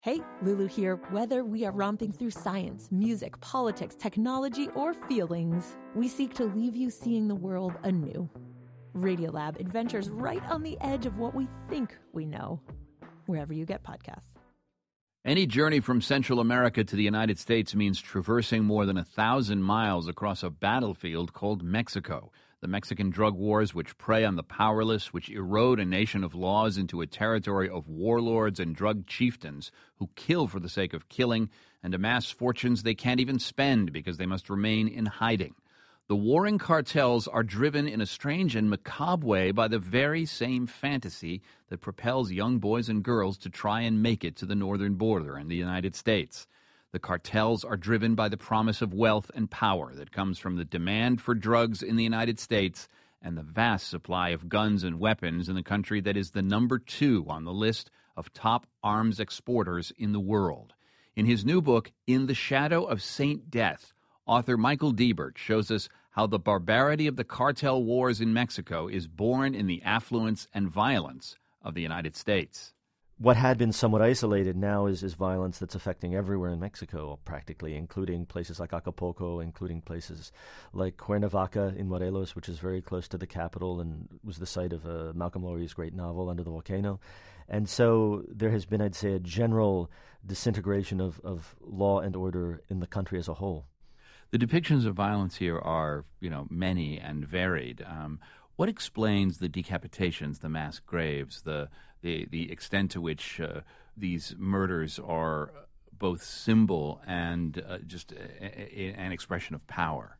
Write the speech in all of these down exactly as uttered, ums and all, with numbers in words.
Hey, Lulu here. Whether we are romping through science, music, politics, technology, or feelings, we seek to leave you seeing the world anew. Radiolab adventures right on the edge of what we think we know, wherever you get podcasts. Any journey from Central America to the United States means traversing more than a thousand miles across a battlefield called Mexico. The Mexican drug wars, which prey on the powerless, which erode a nation of laws into a territory of warlords and drug chieftains who kill for the sake of killing and amass fortunes they can't even spend because they must remain in hiding. The warring cartels are driven in a strange and macabre way by the very same fantasy that propels young boys and girls to try and make it to the northern border in the United States. The cartels are driven by the promise of wealth and power that comes from the demand for drugs in the United States and the vast supply of guns and weapons in the country that is the number two on the list of top arms exporters in the world. In his new book, In the Shadow of Saint Death, author Michael Diebert shows us how the barbarity of the cartel wars in Mexico is born in the affluence and violence of the United States. What had been somewhat isolated now is, is violence that's affecting everywhere in Mexico, practically, including places like Acapulco, including places like Cuernavaca in Morelos, which is very close to the capital and was the site of uh, Malcolm Lowry's great novel, Under the Volcano. And so there has been, I'd say, a general disintegration of, of law and order in the country as a whole. The depictions of violence here are, you know, many and varied. Um, what explains the decapitations, the mass graves, the the, the extent to which uh, these murders are both symbol and uh, just a, a, an expression of power?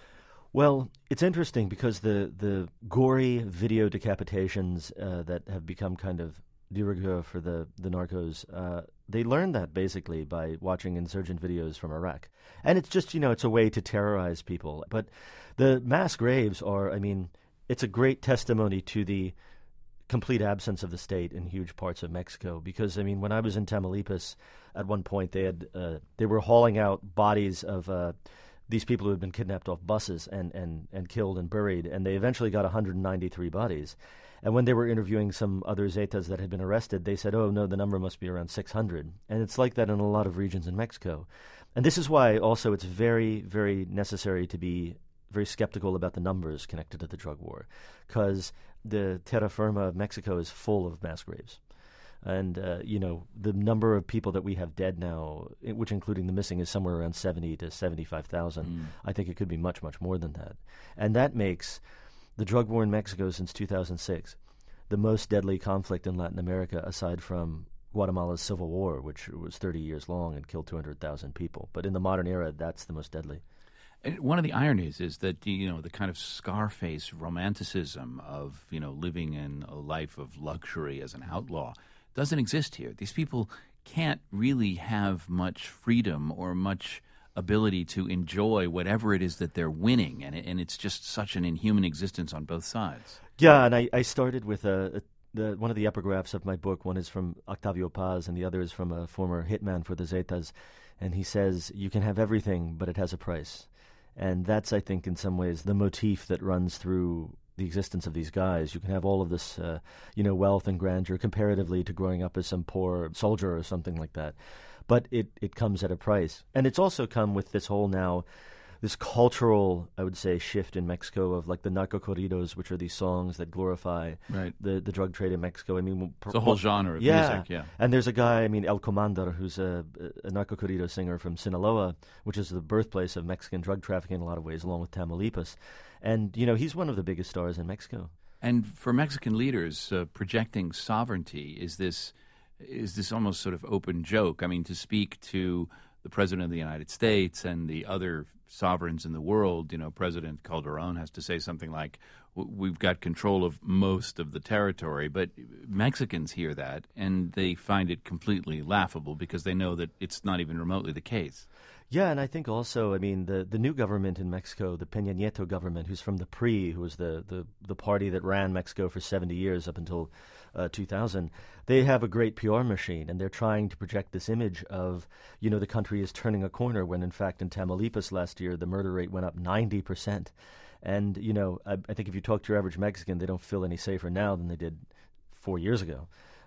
Well, it's interesting because the, the gory video decapitations uh, that have become kind of de rigueur for the, the narcos, uh, they learned that basically by watching insurgent videos from Iraq. And it's just, you know, it's a way to terrorize people. But the mass graves are, I mean, it's a great testimony to the complete absence of the state in huge parts of Mexico. Because, I mean, when I was in Tamaulipas, at one point they had uh, they were hauling out bodies of uh, these people who had been kidnapped off buses and, and, and killed and buried, and they eventually got one hundred ninety-three bodies. And when they were interviewing some other Zetas that had been arrested, they said, oh, no, the number must be around six hundred. And it's like that in a lot of regions in Mexico. And this is why also it's very, very necessary to be very skeptical about the numbers connected to the drug war, because the terra firma of Mexico is full of mass graves. And, uh, you know, the number of people that we have dead now, which including the missing, is somewhere around seventy to seventy-five thousand. Mm. I think it could be much, much more than that. And that makes the drug war in Mexico since two thousand six the most deadly conflict in Latin America, aside from Guatemala's civil war, which was thirty years long and killed two hundred thousand people. But in the modern era, that's the most deadly. And one of the ironies is that, you know, the kind of Scarface romanticism of, you know, living in a life of luxury as an outlaw doesn't exist here. These people can't really have much freedom or much ability to enjoy whatever it is that they're winning, and, it, and it's just such an inhuman existence on both sides. Yeah, and I, I started with a, a the, one of the epigraphs of my book. One is from Octavio Paz, and the other is from a former hitman for the Zetas, and he says, you can have everything, but it has a price. And that's, I think, in some ways, the motif that runs through the existence of these guys. You can have all of this, uh, you know, wealth and grandeur comparatively to growing up as some poor soldier or something like that. But it, it comes at a price. And it's also come with this whole now, this cultural, I would say, shift in Mexico of like the narco corridos, which are these songs that glorify right. the, the drug trade in Mexico. I mean, it's a whole genre of yeah. music, yeah. And there's a guy, I mean, El Comandar, who's a, a narco corrido singer from Sinaloa, which is the birthplace of Mexican drug trafficking in a lot of ways, along with Tamaulipas. And, you know, he's one of the biggest stars in Mexico. And for Mexican leaders, uh, projecting sovereignty is this is this almost sort of open joke. I mean, to speak to the President of the United States and the other sovereigns in the world, you know, President Calderon has to say something like, we've got control of most of the territory. But Mexicans hear that, and they find it completely laughable because they know that it's not even remotely the case. Yeah, and I think also, I mean, the, the new government in Mexico, the Peña Nieto government, who's from the P R I, who was the, the, the party that ran Mexico for seventy years up until uh, two thousand, they have a great P R machine, and they're trying to project this image of, you know, the country is turning a corner when, in fact, in Tamaulipas last year, the murder rate went up ninety percent. And, you know, I, I think if you talk to your average Mexican, they don't feel any safer now than they did four years ago.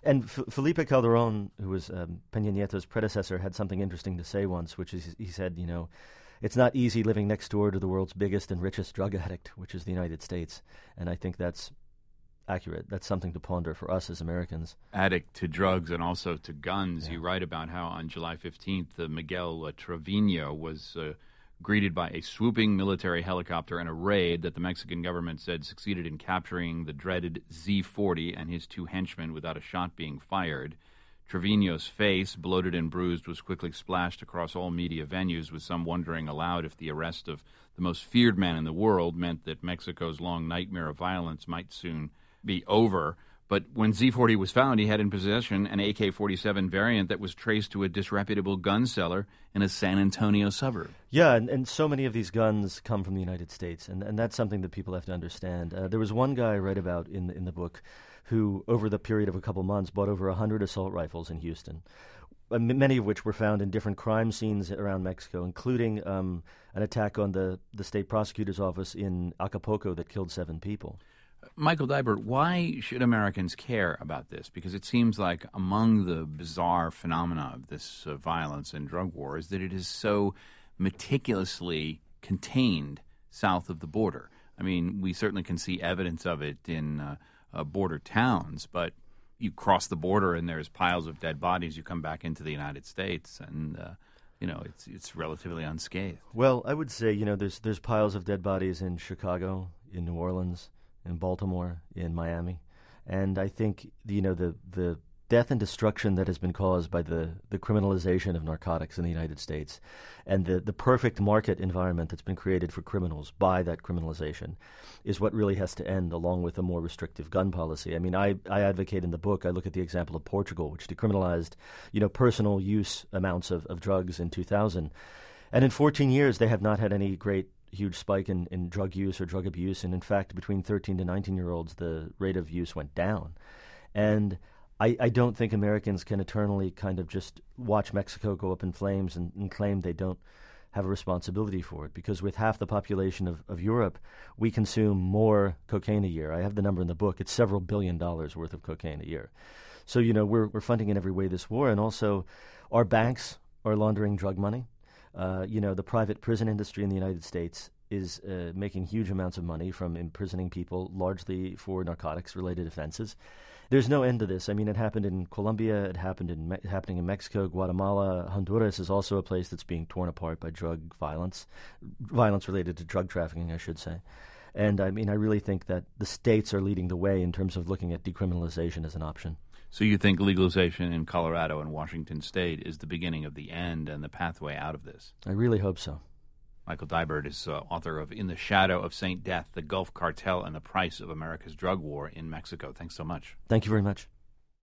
And F- Felipe Calderon, who was um, Peña Nieto's predecessor, had something interesting to say once, which is he said, you know, it's not easy living next door to the world's biggest and richest drug addict, which is the United States. And I think that's accurate. That's something to ponder for us as Americans. Addict to drugs and also to guns. Yeah. You write about how on July fifteenth, uh, Miguel uh, Trevino was uh, greeted by a swooping military helicopter in a raid that the Mexican government said succeeded in capturing the dreaded Z forty and his two henchmen without a shot being fired. Trevino's face, bloated and bruised, was quickly splashed across all media venues, with some wondering aloud if the arrest of the most feared man in the world meant that Mexico's long nightmare of violence might soon be over. But when Z forty was found, he had in possession an A K forty-seven variant that was traced to a disreputable gun seller in a San Antonio suburb. Yeah, and, and so many of these guns come from the United States, and, and that's something that people have to understand. Uh, there was one guy I read about in the, in the book who, over the period of a couple months, bought over one hundred assault rifles in Houston, uh, m- many of which were found in different crime scenes around Mexico, including um, an attack on the, the state prosecutor's office in Acapulco that killed seven people. Michael Dibert, why should Americans care about this? Because it seems like among the bizarre phenomena of this uh, violence and drug war is that it is so meticulously contained south of the border. I mean, we certainly can see evidence of it in uh, uh, border towns, but you cross the border and there's piles of dead bodies. You come back into the United States and, uh, you know, it's it's relatively unscathed. Well, I would say, you know, there's there's piles of dead bodies in Chicago, in New Orleans, in Baltimore, in Miami. And I think, you know, the, the death and destruction that has been caused by the, the criminalization of narcotics in the United States and the, the perfect market environment that's been created for criminals by that criminalization is what really has to end, along with a more restrictive gun policy. I mean, I, I advocate in the book, I look at the example of Portugal, which decriminalized, you know, personal use amounts of, of drugs in two thousand. And in fourteen years, they have not had any great huge spike in, in drug use or drug abuse. And in fact, between thirteen to nineteen-year-olds, the rate of use went down. And I, I don't think Americans can eternally kind of just watch Mexico go up in flames and, and claim they don't have a responsibility for it. Because with half the population of, of Europe, we consume more cocaine a year. I have the number in the book. It's several billion dollars worth of cocaine a year. So, you know, we're, we're funding in every way this war. And also, our banks are laundering drug money. Uh, you know, the private prison industry in the United States is uh, making huge amounts of money from imprisoning people largely for narcotics-related offenses. There's no end to this. I mean, it happened in Colombia, it happened in Me- happening in Mexico, Guatemala. Honduras is also a place that's being torn apart by drug violence, violence related to drug trafficking, I should say. And I mean, I really think that the states are leading the way in terms of looking at decriminalization as an option. So you think legalization in Colorado and Washington State is the beginning of the end and the pathway out of this? I really hope so. Michael Dibert is uh, author of In the Shadow of Saint Death, The Gulf Cartel and the Price of America's Drug War in Mexico. Thanks so much. Thank you very much.